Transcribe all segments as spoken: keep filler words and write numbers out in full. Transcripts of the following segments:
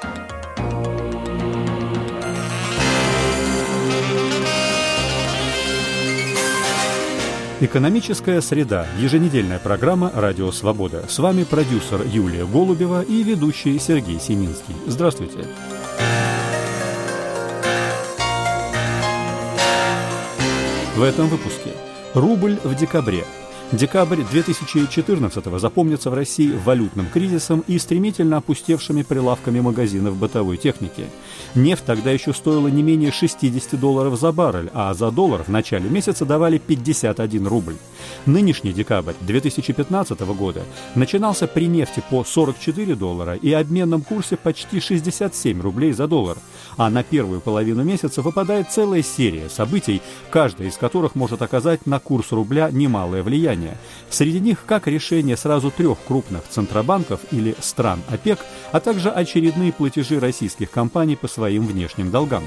Экономическая среда. Еженедельная программа «Радио Свобода». С вами продюсер Юлия Голубева и ведущий Сергей Семинский. Здравствуйте. В этом выпуске. Рубль в декабре. Декабрь две тысячи четырнадцатого запомнится в России валютным кризисом и стремительно опустевшими прилавками магазинов бытовой техники. Нефть тогда еще стоила не менее шестьдесят долларов за баррель, а за доллар в начале месяца давали пятьдесят один рубль. Нынешний декабрь две тысячи пятнадцатого года начинался при нефти по сорок четыре доллара и обменном курсе почти шестьдесят семь рублей за доллар. А на первую половину месяца выпадает целая серия событий, каждая из которых может оказать на курс рубля немалое влияние. Среди них как решение сразу трех крупных центробанков или стран ОПЕК, а также очередные платежи российских компаний по своим внешним долгам.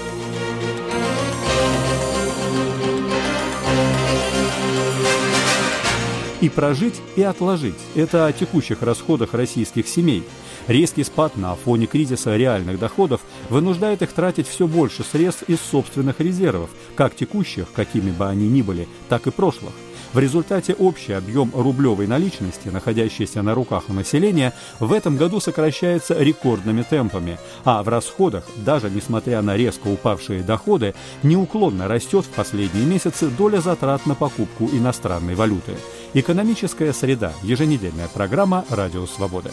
И прожить, и отложить – это о текущих расходах российских семей. Резкий спад на фоне кризиса реальных доходов вынуждает их тратить все больше средств из собственных резервов, как текущих, какими бы они ни были, так и прошлых. В результате общий объем рублевой наличности, находящийся на руках у населения, в этом году сокращается рекордными темпами, а в расходах, даже несмотря на резко упавшие доходы, неуклонно растет в последние месяцы доля затрат на покупку иностранной валюты. Экономическая среда. Еженедельная программа «Радио Свобода».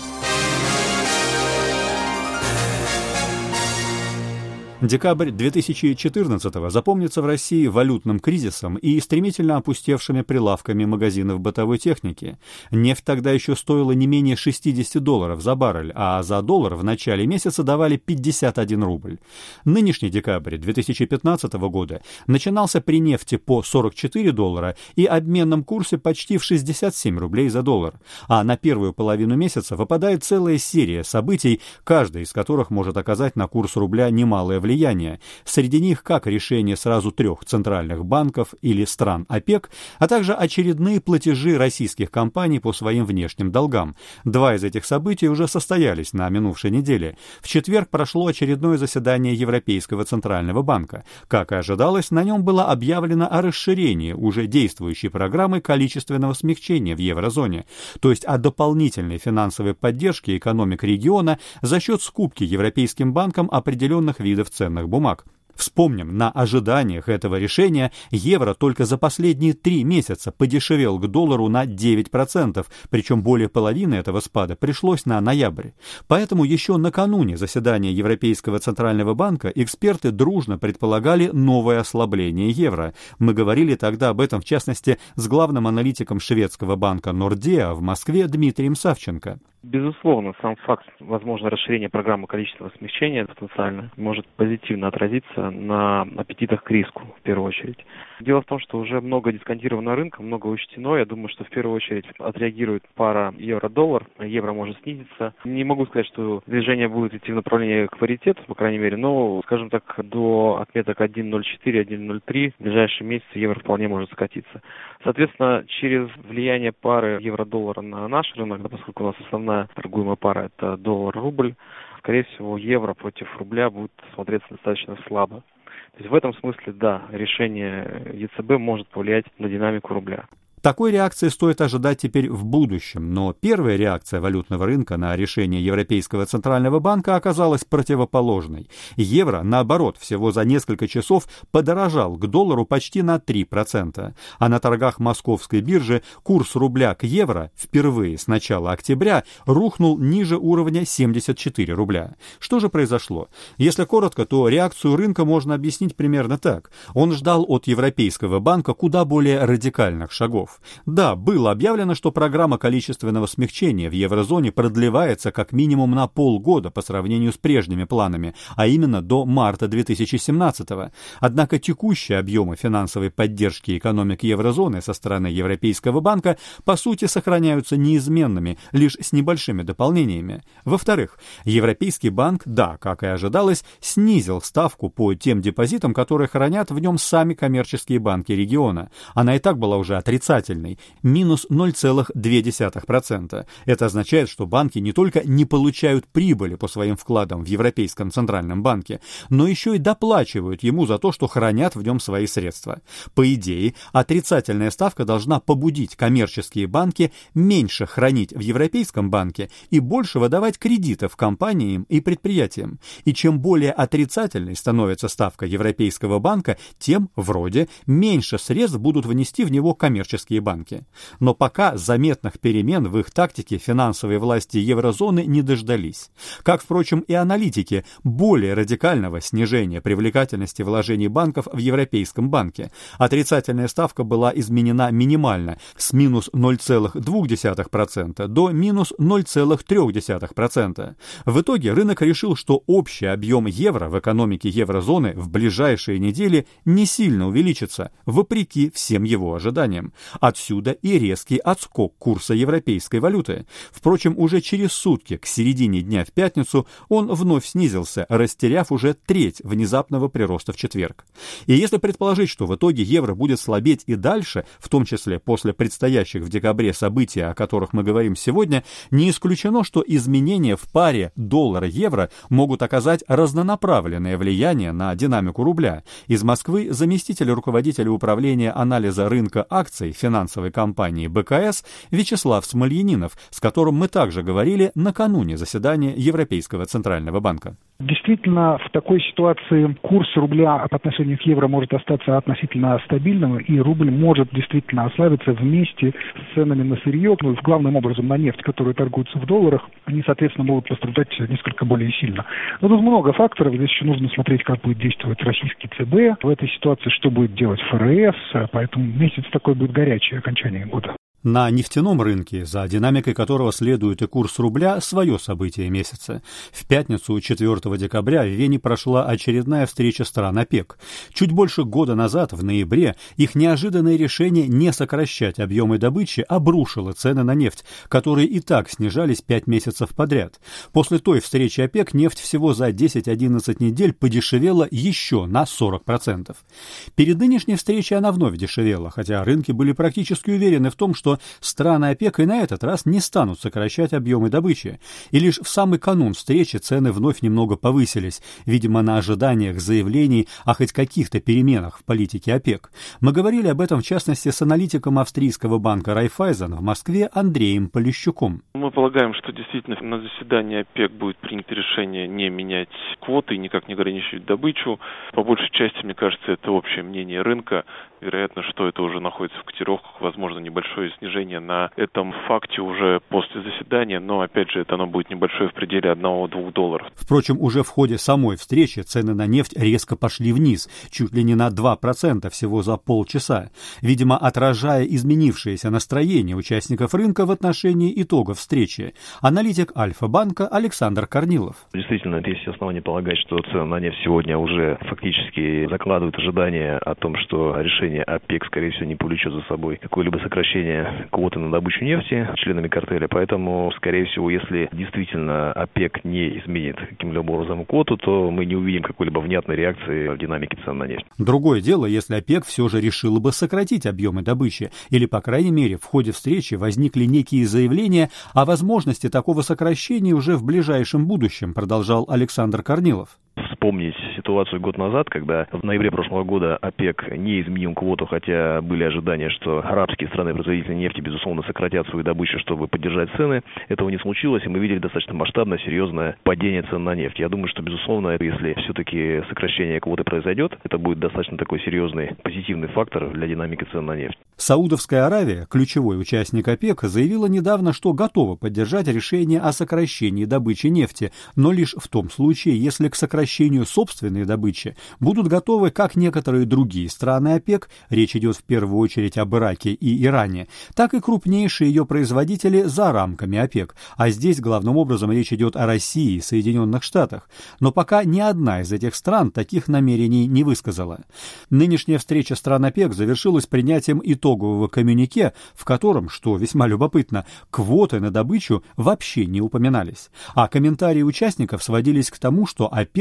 Декабрь две тысячи четырнадцатого запомнится в России валютным кризисом и стремительно опустевшими прилавками магазинов бытовой техники. Нефть тогда еще стоила не менее шестьдесят долларов за баррель, а за доллар в начале месяца давали пятьдесят один рубль. Нынешний декабрь две тысячи пятнадцатого года начинался при нефти по сорок четыре доллара и обменном курсе почти в шестьдесят семь рублей за доллар. А на первую половину месяца выпадает целая серия событий, каждая из которых может оказать на курс рубля немалое влияние. Влияние. Среди них как решение сразу трех центральных банков или стран ОПЕК, а также очередные платежи российских компаний по своим внешним долгам. Два из этих событий уже состоялись на минувшей неделе. В четверг прошло очередное заседание Европейского центрального банка. Как и ожидалось, на нем было объявлено о расширении уже действующей программы количественного смягчения в еврозоне, то есть о дополнительной финансовой поддержке экономик региона за счет скупки Европейским банком определенных видов ценных бумаг. Вспомним, на ожиданиях этого решения евро только за последние три месяца подешевел к доллару на девять процентов, причем более половины этого спада пришлось на ноябрь. Поэтому еще накануне заседания Европейского центрального банка эксперты дружно предполагали новое ослабление евро. Мы говорили тогда об этом, в частности, с главным аналитиком шведского банка Nordea в Москве Дмитрием Савченко. Безусловно, сам факт возможного расширения программы количественного смягчения потенциально может позитивно отразиться на аппетитах к риску, в первую очередь. Дело в том, что уже много дисконтировано рынком, много учтено. Я думаю, что в первую очередь отреагирует пара евро-доллар, евро может снизиться. Не могу сказать, что движение будет идти в направлении к паритету, по крайней мере, но, скажем так, до отметок один ноль четыре - один ноль три в ближайшие месяцы евро вполне может скатиться. Соответственно, через влияние пары евро-доллара на наш рынок, поскольку у нас основная торгуемая пара – это доллар-рубль, скорее всего, евро против рубля будет смотреться достаточно слабо. То есть в этом смысле, да, решение ЕЦБ может повлиять на динамику рубля. Такой реакции стоит ожидать теперь в будущем, но первая реакция валютного рынка на решение Европейского центрального банка оказалась противоположной. Евро, наоборот, всего за несколько часов подорожал к доллару почти на три процента, а на торгах московской биржи курс рубля к евро впервые с начала октября рухнул ниже уровня семьдесят четыре рубля. Что же произошло? Если коротко, то реакцию рынка можно объяснить примерно так. Он ждал от Европейского банка куда более радикальных шагов. Да, было объявлено, что программа количественного смягчения в еврозоне продлевается как минимум на полгода по сравнению с прежними планами, а именно до марта две тысячи семнадцатого. Однако текущие объемы финансовой поддержки экономик еврозоны со стороны Европейского банка по сути сохраняются неизменными, лишь с небольшими дополнениями. Во-вторых, Европейский банк, да, как и ожидалось, снизил ставку по тем депозитам, которые хранят в нем сами коммерческие банки региона. Она и так была уже отрицательной. отрицательный – минус ноль целых две десятых процента. Это означает, что банки не только не получают прибыли по своим вкладам в Европейском центральном банке, но еще и доплачивают ему за то, что хранят в нем свои средства. По идее, отрицательная ставка должна побудить коммерческие банки меньше хранить в Европейском банке и больше выдавать кредитов компаниям и предприятиям. И чем более отрицательной становится ставка Европейского банка, тем, вроде, меньше средств будут внести в него коммерческие банки. Но пока заметных перемен в их тактике финансовые власти еврозоны не дождались. Как, впрочем, и аналитики более радикального снижения привлекательности вложений банков в Европейском банке. Отрицательная ставка была изменена минимально с минус ноль целых две десятых процента до минус ноль целых три десятых процента. В итоге рынок решил, что общий объем евро в экономике еврозоны в ближайшие недели не сильно увеличится, вопреки всем его ожиданиям. Отсюда и резкий отскок курса европейской валюты. Впрочем, уже через сутки, к середине дня в пятницу, он вновь снизился, растеряв уже треть внезапного прироста в четверг. И если предположить, что в итоге евро будет слабеть и дальше, в том числе после предстоящих в декабре событий, о которых мы говорим сегодня, не исключено, что изменения в паре доллар-евро могут оказать разнонаправленное влияние на динамику рубля. Из Москвы заместитель руководителя управления анализа рынка акций финансовой компании бэ ка эс Вячеслав Смольянинов, с которым мы также говорили накануне заседания Европейского центрального банка. Действительно, в такой ситуации курс рубля по отношению к евро может остаться относительно стабильным, и рубль может действительно ослабиться вместе с ценами на сырье, ну, главным образом на нефть, которые торгуются в долларах, они, соответственно, могут пострадать несколько более сильно. Но тут много факторов, здесь еще нужно смотреть, как будет действовать российский цэ бэ в этой ситуации, что будет делать эф эр эс, поэтому месяц такой будет горячий, окончание года. На нефтяном рынке, за динамикой которого следует и курс рубля, свое событие месяца. В пятницу, четвёртого декабря, в Вене прошла очередная встреча стран ОПЕК. Чуть больше года назад, в ноябре, их неожиданное решение не сокращать объемы добычи обрушило цены на нефть, которые и так снижались пять месяцев подряд. После той встречи ОПЕК нефть всего за десять-одиннадцать недель подешевела еще на сорок процентов. Перед нынешней встречей она вновь дешевела, хотя рынки были практически уверены в том, что страны ОПЕК и на этот раз не станут сокращать объемы добычи. И лишь в самый канун встречи цены вновь немного повысились, видимо, на ожиданиях заявлений о хоть каких-то переменах в политике ОПЕК. Мы говорили об этом, в частности, с аналитиком австрийского банка Райффайзен в Москве Андреем Полищуком. Мы полагаем, что действительно на заседании ОПЕК будет принято решение не менять квоты и никак не ограничивать добычу. По большей части, мне кажется, это общее мнение рынка. Вероятно, что это уже находится в котировках, возможно, небольшое снижение на этом факте уже после заседания, но, опять же, это оно будет небольшое в пределе одного-двух долларов. Впрочем, уже в ходе самой встречи цены на нефть резко пошли вниз, чуть ли не на два процента всего за полчаса, видимо, отражая изменившееся настроение участников рынка в отношении итогов встречи. Аналитик Альфа-банка Александр Корнилов. Действительно, есть основания полагать, что цены на нефть сегодня уже фактически закладывают ожидания о том, что решение ОПЕК, скорее всего, не повлечет за собой какое-либо сокращение квоты на добычу нефти членами картеля. Поэтому, скорее всего, если действительно ОПЕК не изменит каким-либо образом квоту, то мы не увидим какой-либо внятной реакции в динамике цен на нефть. Другое дело, если ОПЕК все же решила бы сократить объемы добычи, или, по крайней мере, в ходе встречи возникли некие заявления о возможности такого сокращения уже в ближайшем будущем, продолжал Александр Корнилов. Вспомнить ситуацию год назад, когда в ноябре прошлого года ОПЕК не изменил квоту, хотя были ожидания, что арабские страны-производители нефти, безусловно, сократят свою добычу, чтобы поддержать цены. Этого не случилось, и мы видели достаточно масштабное, серьезное падение цен на нефть. Я думаю, что, безусловно, если все-таки сокращение квоты произойдет, это будет достаточно такой серьезный позитивный фактор для динамики цен на нефть. Саудовская Аравия, ключевой участник ОПЕК, заявила недавно, что готова поддержать решение о сокращении добычи нефти, но лишь в том случае, если к сокращению собственной добычи будут готовы как некоторые другие страны ОПЕК, речь идет в первую очередь об Ираке и Иране, так и крупнейшие ее производители за рамками ОПЕК, а здесь главным образом речь идет о России и Соединенных Штатах. Но пока ни одна из этих стран таких намерений не высказала. Нынешняя встреча стран ОПЕК завершилась принятием итогового коммюнике, в котором, что весьма любопытно, квоты на добычу вообще не упоминались. А комментарии участников сводились к тому, что ОПЕК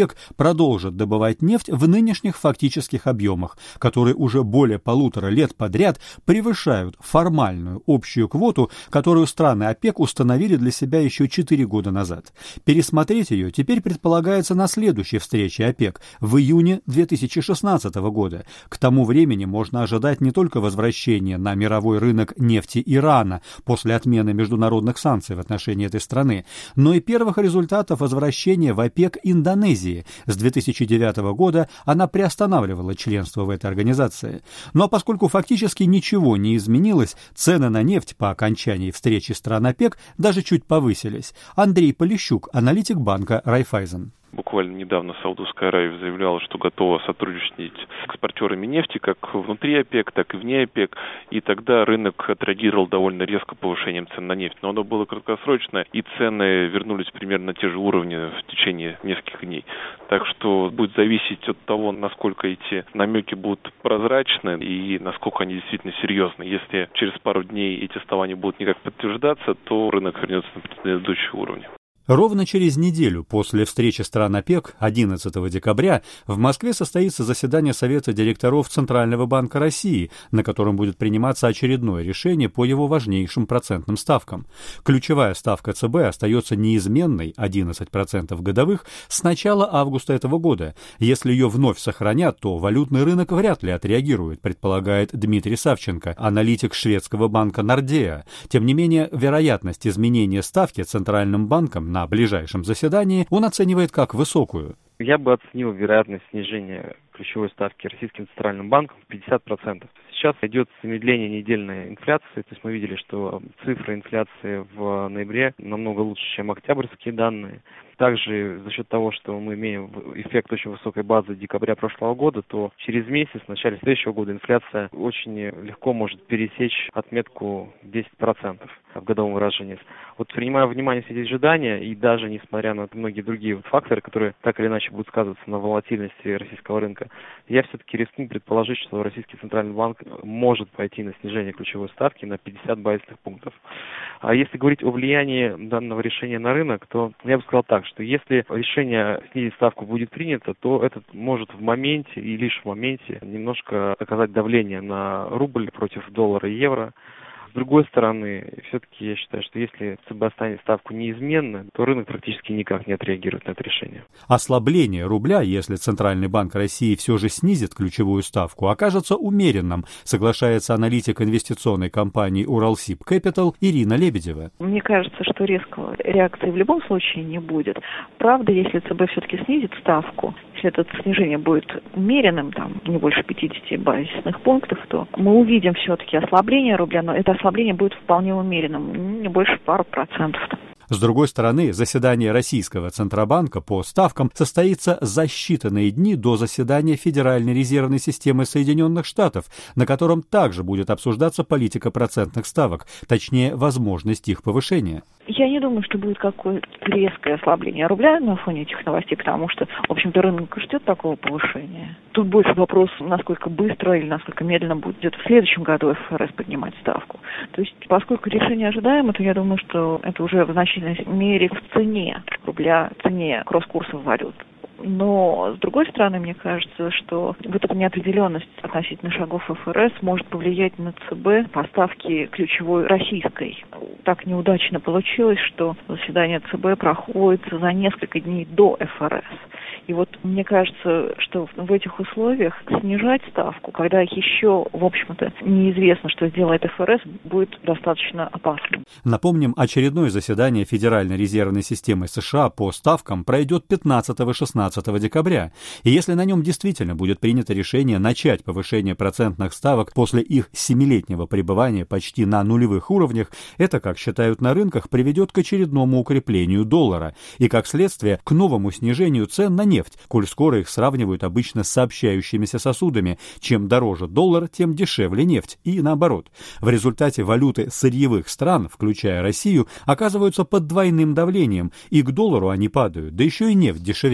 продолжит добывать нефть в нынешних фактических объемах, которые уже более полутора лет подряд превышают формальную общую квоту, которую страны ОПЕК установили для себя еще четыре года назад. Пересмотреть ее теперь предполагается на следующей встрече ОПЕК в июне две тысячи шестнадцатого года. К тому времени можно ожидать не только возвращения на мировой рынок нефти Ирана после отмены международных санкций в отношении этой страны, но и первых результатов возвращения в ОПЕК Индонезии. С две тысячи девятого года она приостанавливала членство в этой организации. Ну а поскольку фактически ничего не изменилось, цены на нефть по окончании встречи стран ОПЕК даже чуть повысились. Андрей Полищук, аналитик банка Райффайзен. Буквально недавно Саудовская Аравия заявляла, что готова сотрудничать с экспортерами нефти как внутри ОПЕК, так и вне ОПЕК. И тогда рынок отреагировал довольно резко повышением цен на нефть. Но оно было краткосрочно, и цены вернулись примерно на те же уровни в течение нескольких дней. Так что будет зависеть от того, насколько эти намеки будут прозрачны и насколько они действительно серьезны. Если через пару дней эти отставания будут никак подтверждаться, то рынок вернется на предыдущие уровни. Ровно через неделю после встречи стран ОПЕК, одиннадцатого декабря, в Москве состоится заседание Совета директоров Центрального банка России, на котором будет приниматься очередное решение по его важнейшим процентным ставкам. Ключевая ставка ЦБ остается неизменной, одиннадцать процентов годовых, с начала августа этого года. Если ее вновь сохранят, то валютный рынок вряд ли отреагирует, предполагает Дмитрий Савченко, аналитик шведского банка Нордеа. Тем не менее, вероятность изменения ставки Центральным банком на ближайшем заседании он оценивает как высокую. Я бы оценил вероятность снижения ключевой ставки Российским центральным банком в пятьдесят процентов. Сейчас идет замедление недельной инфляции, то есть мы видели, что цифры инфляции в ноябре намного лучше, чем октябрьские данные. Также за счет того, что мы имеем эффект очень высокой базы декабря прошлого года, то через месяц, в начале следующего года, инфляция очень легко может пересечь отметку десять процентов в годовом выражении. Вот принимая во внимание все эти ожидания, и даже несмотря на многие другие вот факторы, которые так или иначе будут сказываться на волатильности российского рынка, я все-таки рискну предположить, что Российский центральный банк может пойти на снижение ключевой ставки на пятьдесят базисных пунктов. А если говорить о влиянии данного решения на рынок, то я бы сказал так, что если решение снизить ставку будет принято, то это может в моменте и лишь в моменте немножко оказать давление на рубль против доллара и евро. С другой стороны, все-таки я считаю, что если ЦБ оставит ставку неизменной, то рынок практически никак не отреагирует на это решение. Ослабление рубля, если Центральный банк России все же снизит ключевую ставку, окажется умеренным, соглашается аналитик инвестиционной компании Уралсиб Кэпитал Ирина Лебедева. Мне кажется, что резкого реакции в любом случае не будет. Правда, если ЦБ все-таки снизит ставку, если это снижение будет умеренным, там не больше пятидесяти базисных пунктов, то мы увидим все-таки ослабление рубля, но это ослабление будет вполне умеренным, не больше пару процентов. С другой стороны, заседание Российского Центробанка по ставкам состоится за считанные дни до заседания Федеральной резервной системы Соединенных Штатов, на котором также будет обсуждаться политика процентных ставок, точнее, возможность их повышения. Я не думаю, что будет какое-то резкое ослабление рубля на фоне этих новостей, потому что, в общем-то, рынок ждет такого повышения. Тут больше вопрос, насколько быстро или насколько медленно будет в следующем году эф эр эс поднимать ставку. То есть, поскольку решение ожидаемо, то я думаю, что это уже в значительной мере в цене рубля, в цене кросс-курсов валют. Но, с другой стороны, мне кажется, что вот эта неопределенность относительно шагов эф эр эс может повлиять на ЦБ по ставке ключевой российской. Так неудачно получилось, что заседание ЦБ проходит за несколько дней до эф эр эс. И вот мне кажется, что в этих условиях снижать ставку, когда еще, в общем-то, неизвестно, что сделает эф эр эс, будет достаточно опасным. Напомним, очередное заседание Федеральной резервной системы США по ставкам пройдет пятнадцатого-шестнадцатого декабря. И если на нем действительно будет принято решение начать повышение процентных ставок после их семилетнего пребывания почти на нулевых уровнях, это, как считают на рынках, приведет к очередному укреплению доллара и, как следствие, к новому снижению цен на нефть, коль скоро их сравнивают обычно с сообщающимися сосудами. Чем дороже доллар, тем дешевле нефть, и наоборот. В результате валюты сырьевых стран, включая Россию, оказываются под двойным давлением, и к доллару они падают, да еще и нефть дешевеет.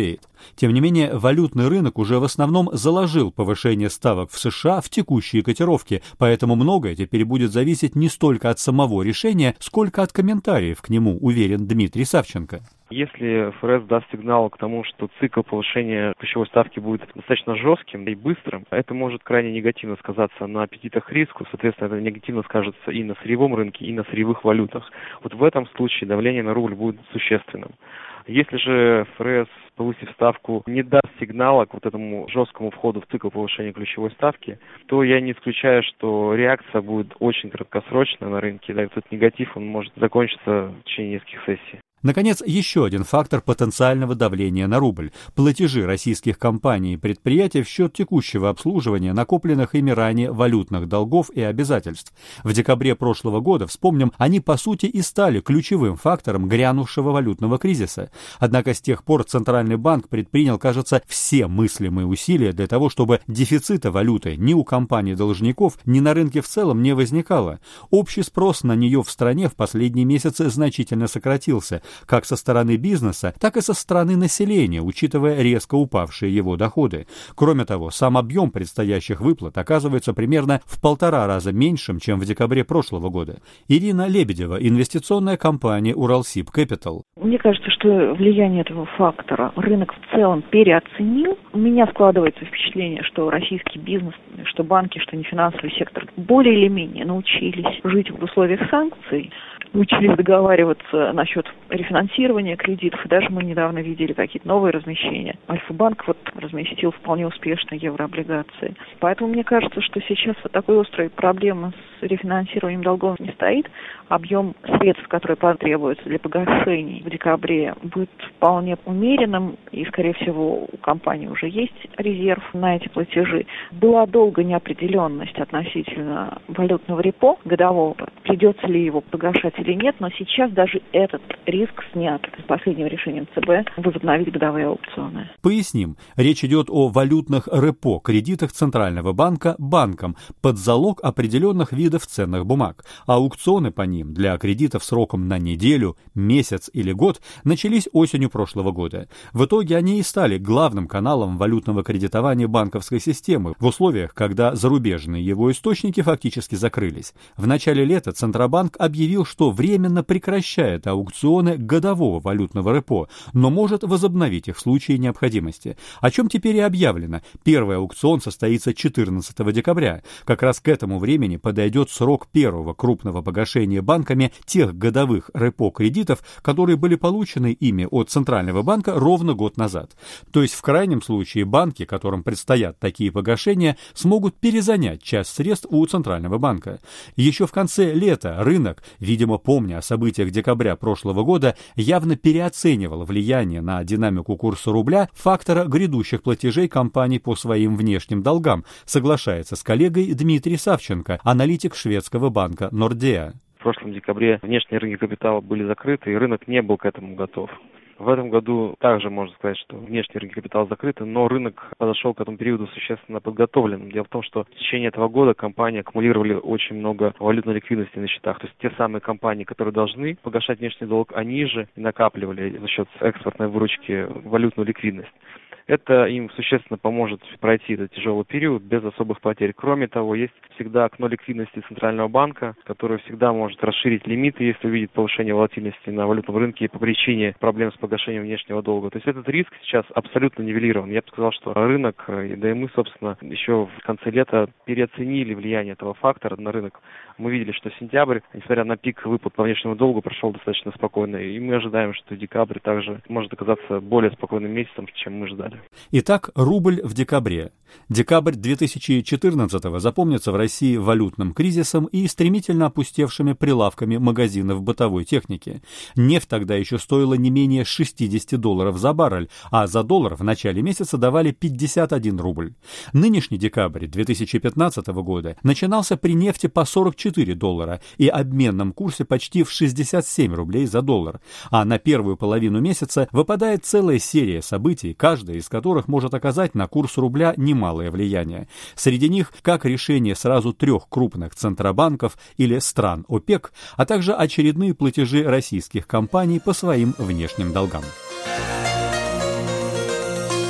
Тем не менее, валютный рынок уже в основном заложил повышение ставок в США в текущие котировки, поэтому многое теперь будет зависеть не столько от самого решения, сколько от комментариев к нему, уверен Дмитрий Савченко. Если ФРС даст сигнал к тому, что цикл повышения ключевой ставки будет достаточно жестким и быстрым, это может крайне негативно сказаться на аппетитах к риску, соответственно, это негативно скажется и на сырьевом рынке, и на сырьевых валютах. Вот в этом случае давление на рубль будет существенным. Если же ФРС, повысив ставку, не даст сигнала к вот этому жесткому входу в цикл повышения ключевой ставки, то я не исключаю, что реакция будет очень краткосрочная на рынке, да, и этот негатив он может закончиться в течение нескольких сессий. Наконец, еще один фактор потенциального давления на рубль – платежи российских компаний и предприятий в счет текущего обслуживания накопленных ими ранее валютных долгов и обязательств. В декабре прошлого года, вспомним, они по сути и стали ключевым фактором грянувшего валютного кризиса. Однако с тех пор Центральный банк предпринял, кажется, все мыслимые усилия для того, чтобы дефицита валюты ни у компаний-должников, ни на рынке в целом не возникало. Общий спрос на нее в стране в последние месяцы значительно сократился, как со стороны бизнеса, так и со стороны населения, учитывая резко упавшие его доходы. Кроме того, сам объем предстоящих выплат оказывается примерно в полтора раза меньшим, чем в декабре прошлого года. Ирина Лебедева, инвестиционная компания «Уралсиб Кэпитал». Мне кажется, что влияние этого фактора рынок в целом переоценил. У меня складывается впечатление, что российский бизнес, что банки, что нефинансовый сектор более или менее научились жить в условиях санкций, научились договариваться насчет рефинансирования кредитов, и даже мы недавно видели какие-то новые размещения. Альфа-банк вот разместил вполне успешно еврооблигации. Поэтому мне кажется, что сейчас вот такой острой проблемы с рефинансированием долгов не стоит. Объем средств, которые потребуются для погашений в декабре, будет вполне умеренным, и, скорее всего, у компании уже есть резерв на эти платежи. Была долго неопределенность относительно валютного репо годового, придется ли его погашать или нет, но сейчас даже этот риск снят с последним решением ЦБ возобновить годовые аукционы. Поясним, речь идет о валютных репо, кредитах Центрального банка банкам под залог определенных видов ценных бумаг. Аукционы по ним для кредитов сроком на неделю, месяц или год начались осенью прошлого года. В итоге они и стали главным каналом валютного кредитования банковской системы в условиях, когда зарубежные его источники фактически закрылись. В начале лета Центробанк объявил, что временно прекращает аукционы годового валютного репо, но может возобновить их в случае необходимости. О чем теперь и объявлено. Первый аукцион состоится четырнадцатого декабря. Как раз к этому времени подойдет срок первого крупного погашения банками тех годовых репо-кредитов, которые были получены ими от Центрального банка ровно год назад. То есть в крайнем случае банки, которым предстоят такие погашения, смогут перезанять часть средств у Центрального банка. Еще в конце лета рынок, видимо, помня о событиях декабря прошлого года, явно переоценивал влияние на динамику курса рубля фактора грядущих платежей компаний по своим внешним долгам, соглашается с коллегой Дмитрий Савченко, аналитик шведского банка Nordea. В прошлом декабре внешние рынки капитала были закрыты, и рынок не был к этому готов. В этом году также можно сказать, что внешние рынки капитала закрыты, но рынок подошел к этому периоду существенно подготовленным. Дело в том, что в течение этого года компании аккумулировали очень много валютной ликвидности на счетах. То есть те самые компании, которые должны погашать внешний долг, они же и накапливали за счет экспортной выручки валютную ликвидность. Это им существенно поможет пройти этот тяжелый период без особых потерь. Кроме того, есть всегда окно ликвидности Центрального банка, которое всегда может расширить лимиты, если увидит повышение волатильности на валютном рынке по причине проблем с погашением внешнего долга. То есть этот риск сейчас абсолютно нивелирован. Я бы сказал, что рынок, да и мы, собственно, еще в конце лета переоценили влияние этого фактора на рынок. Мы видели, что сентябрь, несмотря на пик выплат по внешнему долгу, прошел достаточно спокойно. И мы ожидаем, что декабрь также может оказаться более спокойным месяцем, чем мы ждали. Итак, рубль в декабре. Декабрь две тысячи четырнадцатого запомнится в России валютным кризисом и стремительно опустевшими прилавками магазинов бытовой техники. Нефть тогда еще стоила не менее шестьдесят долларов за баррель, а за доллар в начале месяца давали пятьдесят один рубль. Нынешний декабрь две тысячи пятнадцатого года начинался при нефти по сорок четыре доллара и обменном курсе почти в шестьдесят семь рублей за доллар. А на первую половину месяца выпадает целая серия событий, каждая из которых может оказать на курс рубля немалое влияние. Среди них как решение сразу трех крупных центробанков или стран ОПЕК, а также очередные платежи российских компаний по своим внешним долгам.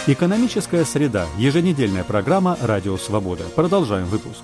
Экономическая среда. Еженедельная программа «Радио Свобода». Продолжаем выпуск.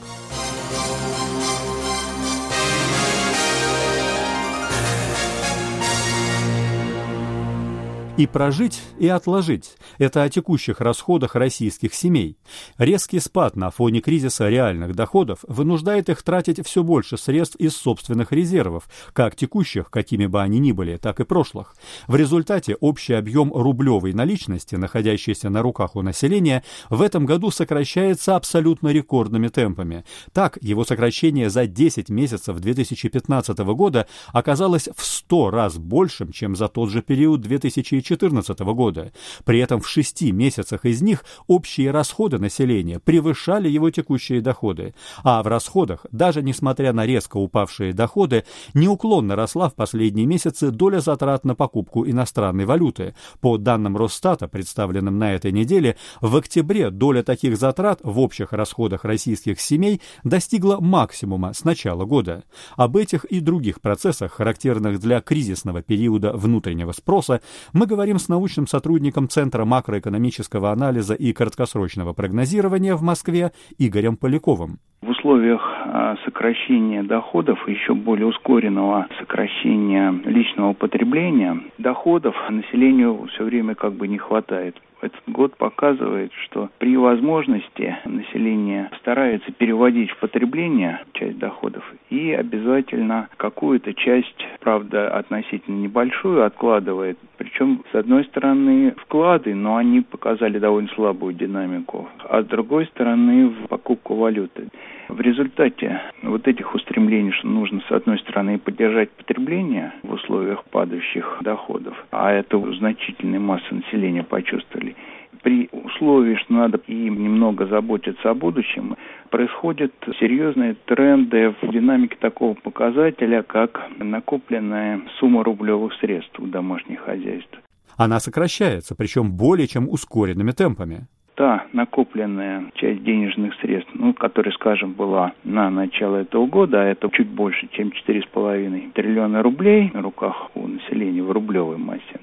И прожить, и отложить – это о текущих расходах российских семей. Резкий спад на фоне кризиса реальных доходов вынуждает их тратить все больше средств из собственных резервов, как текущих, какими бы они ни были, так и прошлых. В результате общий объем рублевой наличности, находящейся на руках у населения, в этом году сокращается абсолютно рекордными темпами. Так, его сокращение за десять месяцев две тысячи пятнадцатого года оказалось в сто раз большим, чем за тот же период две тысячи четырнадцатого года. При этом в шести месяцах из них общие расходы населения превышали его текущие доходы. А в расходах, даже несмотря на резко упавшие доходы, неуклонно росла в последние месяцы доля затрат на покупку иностранной валюты. По данным Росстата, представленным на этой неделе, в октябре доля таких затрат в общих расходах российских семей достигла максимума с начала года. Об этих и других процессах, характерных для кризисного периода внутреннего спроса, мы говорим с научным сотрудником Центра макроэкономического анализа и краткосрочного прогнозирования в Москве Игорем Поляковым. В условиях сокращения доходов и еще более ускоренного сокращения личного потребления доходов населению все время как бы не хватает. Этот год показывает, что при возможности население старается переводить в потребление часть доходов и обязательно какую-то часть, правда, относительно небольшую, откладывает. Причем, с одной стороны, вклады, но они показали довольно слабую динамику, а с другой стороны, в покупку валюты. В результате вот этих устремлений, что нужно, с одной стороны, поддержать потребление в условиях падающих доходов, а это значительная масса населения почувствовали, при условии, что надо им немного заботиться о будущем, происходят серьезные тренды в динамике такого показателя, как накопленная сумма рублевых средств у домашних хозяйств. Она сокращается, причем более чем ускоренными темпами. Та накопленная часть денежных средств, ну, которая, скажем, была на начало этого года, а это чуть больше, чем четыре с половиной триллиона рублей на руках у населения в рублевой массе,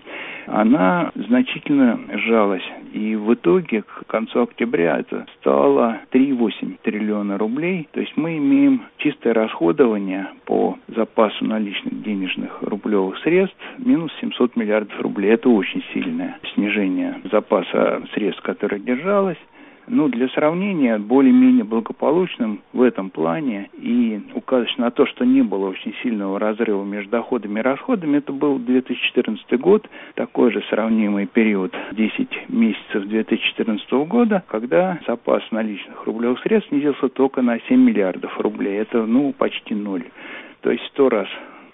она значительно сжалась. И в итоге к концу октября это стало три целых восемь десятых триллиона рублей. То есть мы имеем чистое расходование по запасу наличных денежных рублевых средств минус семьсот миллиардов рублей. Это очень сильное снижение запаса средств, которое держалось. Ну, для сравнения, более-менее благополучным в этом плане и указывать на то, что не было очень сильного разрыва между доходами и расходами, это был две тысячи четырнадцатый год, такой же сравнимый период, десять месяцев две тысячи четырнадцатого года, когда запас наличных рублевых средств снизился только на семь миллиардов рублей. Это, ну, почти ноль, то есть сто раз.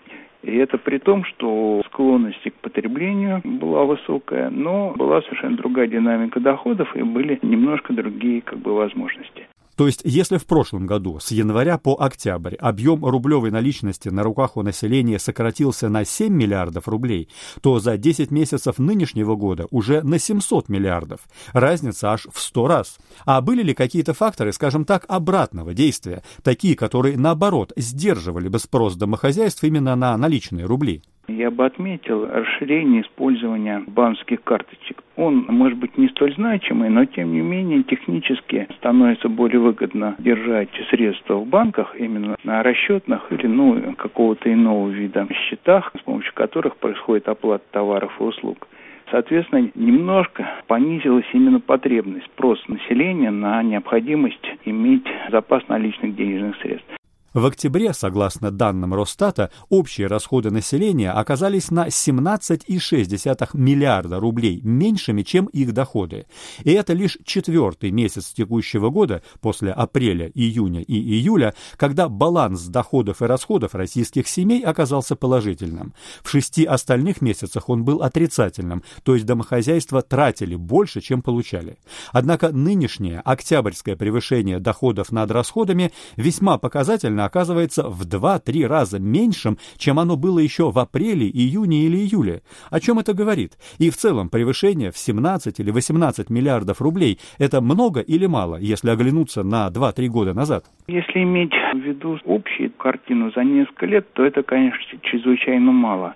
И это при том, что склонность к потреблению была высокая, но была совершенно другая динамика доходов и были немножко другие как бы возможности. То есть, если в прошлом году с января по октябрь объем рублевой наличности на руках у населения сократился на семь миллиардов рублей, то за десять месяцев нынешнего года уже на семьсот миллиардов. Разница аж в сто раз. А были ли какие-то факторы, скажем так, обратного действия, такие, которые, наоборот, сдерживали бы спрос домохозяйств именно на наличные рубли? Я бы отметил расширение использования банковских карточек. Он, может быть, не столь значимый, но, тем не менее, технически становится более выгодно держать средства в банках, именно на расчетных или, ну, какого-то иного вида счетах, с помощью которых происходит оплата товаров и услуг. Соответственно, немножко понизилась именно потребность, спрос населения на необходимость иметь запас наличных денежных средств. В октябре, согласно данным Росстата, общие расходы населения оказались на семнадцать целых шесть десятых миллиарда рублей меньшими, чем их доходы. И это лишь четвертый месяц текущего года, после апреля, июня и июля, когда баланс доходов и расходов российских семей оказался положительным. В шести остальных месяцах он был отрицательным, то есть домохозяйства тратили больше, чем получали. Однако нынешнее октябрьское превышение доходов над расходами весьма показательно оказывается в два-три раза меньшим, чем оно было еще в апреле, июне или июле. О чем это говорит? И в целом превышение в семнадцать или восемнадцать миллиардов рублей – это много или мало, если оглянуться на два-три года назад? Если иметь в виду общую картину за несколько лет, то это, конечно, чрезвычайно мало.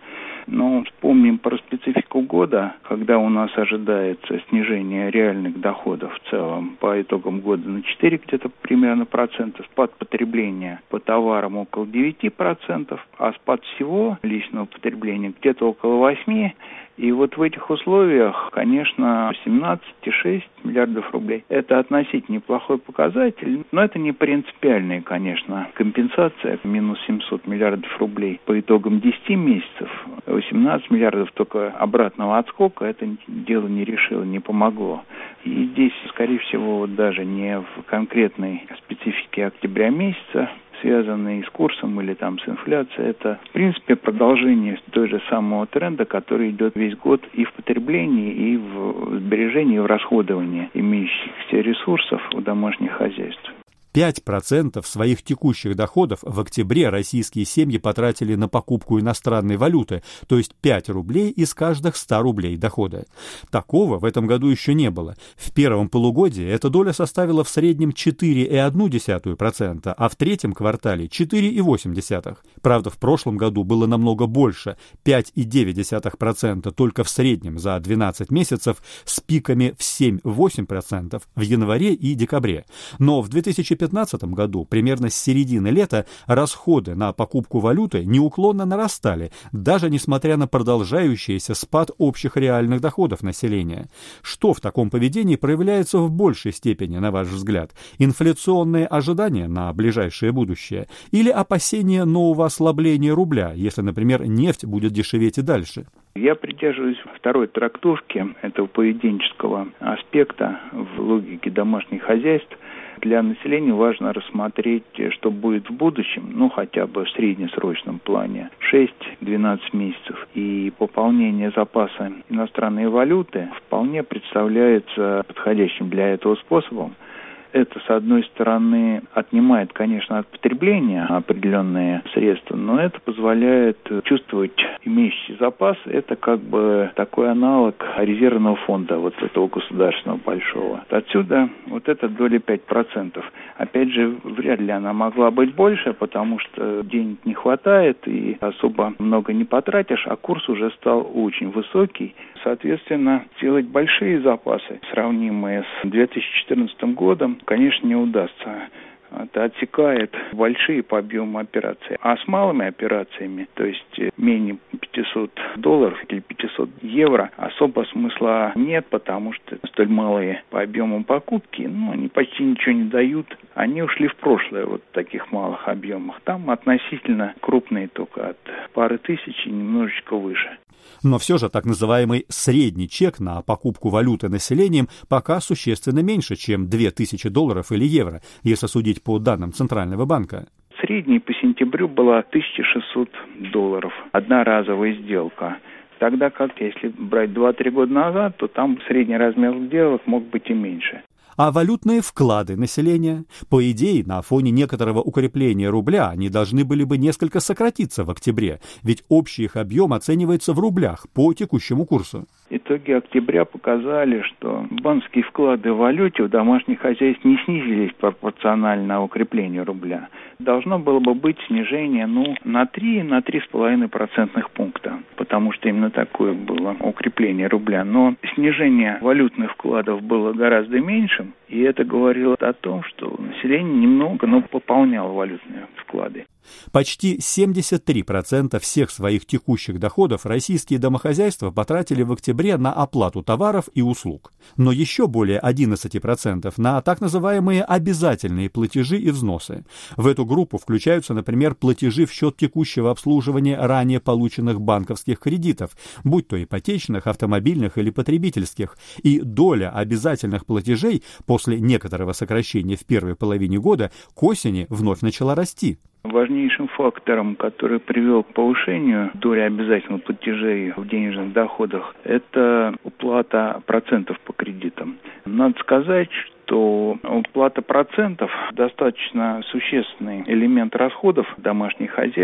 Но вспомним про специфику года, когда у нас ожидается снижение реальных доходов в целом по итогам года на четыре где-то примерно процента, спад потребления по товарам около девяти процентов, а спад всего личного потребления где-то около восьми. И вот в этих условиях, конечно, семнадцать целых шесть десятых миллиардов рублей – это относительно неплохой показатель, но это не принципиальная, конечно, компенсация, минус семьсот миллиардов рублей по итогам десяти месяцев, восемнадцать миллиардов только обратного отскока, это дело не решило, не помогло. И здесь, скорее всего, вот даже не в конкретной специфике октября месяца, связанные с курсом или там с инфляцией, это, в принципе, продолжение той же самого тренда, который идет весь год и в потреблении, и в сбережении, и в расходовании имеющихся ресурсов у домашних хозяйств. пять процентов своих текущих доходов в октябре российские семьи потратили на покупку иностранной валюты, то есть пять рублей из каждых ста рублей дохода. Такого в этом году еще не было. В первом полугодии эта доля составила в среднем четыре целых одна десятая процента, а в третьем квартале четыре целых восемь десятых процента. Правда, в прошлом году было намного больше, пять целых девять десятых процента только в среднем за двенадцать месяцев, с пиками в семь целых восемь десятых процента в январе и декабре. Но в две тысячи пятнадцатом В две тысячи пятнадцатом году, примерно с середины лета, расходы на покупку валюты неуклонно нарастали, даже несмотря на продолжающийся спад общих реальных доходов населения. Что в таком поведении проявляется в большей степени, на ваш взгляд? Инфляционные ожидания на ближайшее будущее или опасения нового ослабления рубля, если, например, нефть будет дешеветь и дальше? Я придерживаюсь второй трактовки этого поведенческого аспекта в логике домашних хозяйств. Для населения важно рассмотреть, что будет в будущем, ну хотя бы в среднесрочном плане, шесть-двенадцать месяцев. И пополнение запаса иностранной валюты вполне представляется подходящим для этого способом. Это, с одной стороны, отнимает, конечно, от потребления определенные средства, но это позволяет чувствовать имеющийся запас. Это как бы такой аналог резервного фонда вот этого государственного большого. Отсюда вот эта доля пять процентов. Опять же, вряд ли она могла быть больше, потому что денег не хватает и особо много не потратишь, а курс уже стал очень высокий. Соответственно, делать большие запасы, сравнимые с две тысячи четырнадцатым годом, конечно, не удастся. Это отсекает большие по объему операций. А с малыми операциями, то есть менее пятисот долларов или пятисот евро, особо смысла нет, потому что столь малые по объему покупки, ну, они почти ничего не дают. Они ушли в прошлое вот в таких малых объемах. Там относительно крупные только от пары тысяч и немножечко выше. Но все же так называемый средний чек на покупку валюты населением пока существенно меньше, чем две тысячи долларов или евро, если судить по данным Центрального банка. Средний по сентябрю была тысяча шестьсот долларов, одноразовая сделка. Тогда как, если брать два-три года назад, то там средний размер сделок мог быть и меньше. А валютные вклады населения, по идее, на фоне некоторого укрепления рубля, они должны были бы несколько сократиться в октябре, ведь общий их объем оценивается в рублях по текущему курсу. Итоги октября показали, что банковские вклады в валюте у домашних хозяйств не снизились пропорционально укреплению рубля. Должно было бы быть снижение ну, на три на три с половиной процентных пункта, потому что именно такое было укрепление рубля. Но снижение валютных вкладов было гораздо меньшим, и это говорило о том, что население немного, но пополняло валютные вклады. Почти семьдесят три процента всех своих текущих доходов российские домохозяйства потратили в октябре на оплату товаров и услуг. Но еще более одиннадцать процентов на так называемые обязательные платежи и взносы. В эту группу включаются, например, платежи в счет текущего обслуживания ранее полученных банковских кредитов, будь то ипотечных, автомобильных или потребительских. И доля обязательных платежей после некоторого сокращения в первой половине года к осени вновь начала расти. Важнейшим фактором, который привел к повышению доли обязательных платежей в денежных доходах, это уплата процентов по кредитам. Надо сказать, что уплата процентов достаточно существенный элемент расходов домашних хозяйств.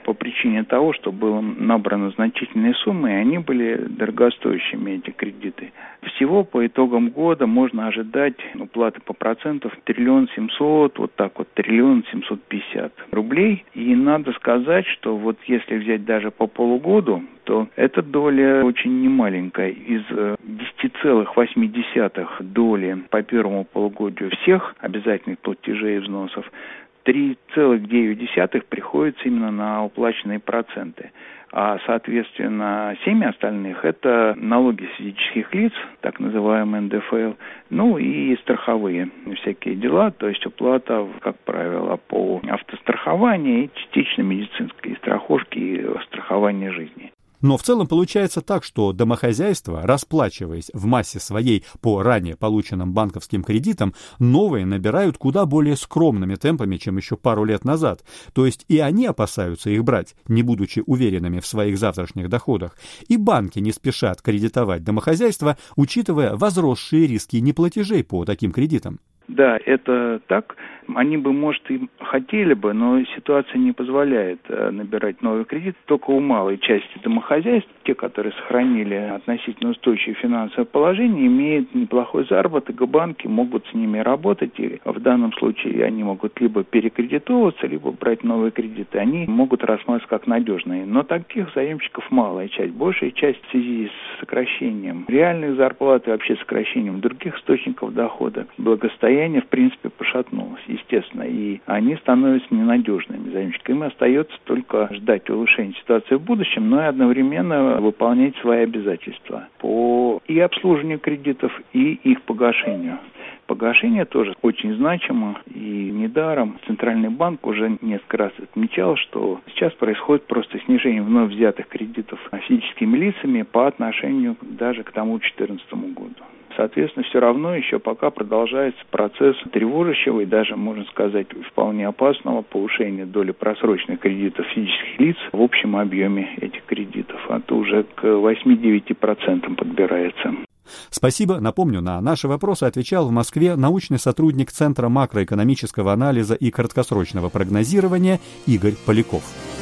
по причине того, что было набрано значительные суммы, и они были дорогостоящими, эти кредиты. Всего по итогам года можно ожидать уплаты по процентам триллион семьсот, вот так вот, триллион семьсот пятьдесят рублей. И надо сказать, что вот если взять даже по полугоду, то эта доля очень немаленькая. Из десять целых восемь десятых доли по первому полугодию всех обязательных платежей и взносов, три целых девять десятых приходится именно на уплаченные проценты. А, соответственно, семь остальных – это налоги с физических лиц, так называемый эн дэ эф эл, ну и страховые всякие дела, то есть уплата, как правило, по автострахованию и частично медицинской страховки и страхования жизни. Но в целом получается так, что домохозяйства, расплачиваясь в массе своей по ранее полученным банковским кредитам, новые набирают куда более скромными темпами, чем еще пару лет назад. То есть и они опасаются их брать, не будучи уверенными в своих завтрашних доходах. И банки не спешат кредитовать домохозяйства, учитывая возросшие риски неплатежей по таким кредитам. Да, это так. Они бы, может, и хотели бы, но ситуация не позволяет набирать новый кредит. Только у малой части домохозяйств, те, которые сохранили относительно устойчивое финансовое положение, имеют неплохой заработок, и банки могут с ними работать. И в данном случае они могут либо перекредитовываться, либо брать новые кредиты. Они могут рассматриваться как надежные. Но таких заемщиков малая часть. Большая часть в связи с сокращением реальных зарплат и вообще сокращением других источников дохода, благосостояние, в принципе, пошатнулось, естественно, и они становятся ненадежными заемщиками. Им остается только ждать улучшения ситуации в будущем, но и одновременно выполнять свои обязательства по и обслуживанию кредитов, и их погашению. Погашение тоже очень значимо, и недаром Центральный банк уже несколько раз отмечал, что сейчас происходит просто снижение вновь взятых кредитов физическими лицами по отношению даже к тому две тысячи четырнадцатому году. Соответственно, все равно еще пока продолжается процесс тревожащего и даже, можно сказать, вполне опасного повышения доли просроченных кредитов физических лиц в общем объеме этих кредитов. А то уже к восемь-девять процентов подбирается. Спасибо. Напомню, на наши вопросы отвечал в Москве научный сотрудник Центра макроэкономического анализа и краткосрочного прогнозирования Игорь Поляков.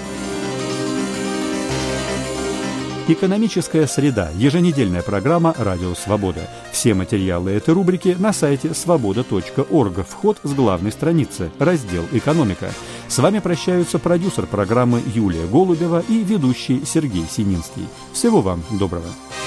«Экономическая среда» – еженедельная программа «Радио Свобода». Все материалы этой рубрики на сайте свобода точка орг. Вход с главной страницы, раздел «Экономика». С вами прощаются продюсер программы Юлия Голубева и ведущий Сергей Сининский. Всего вам доброго.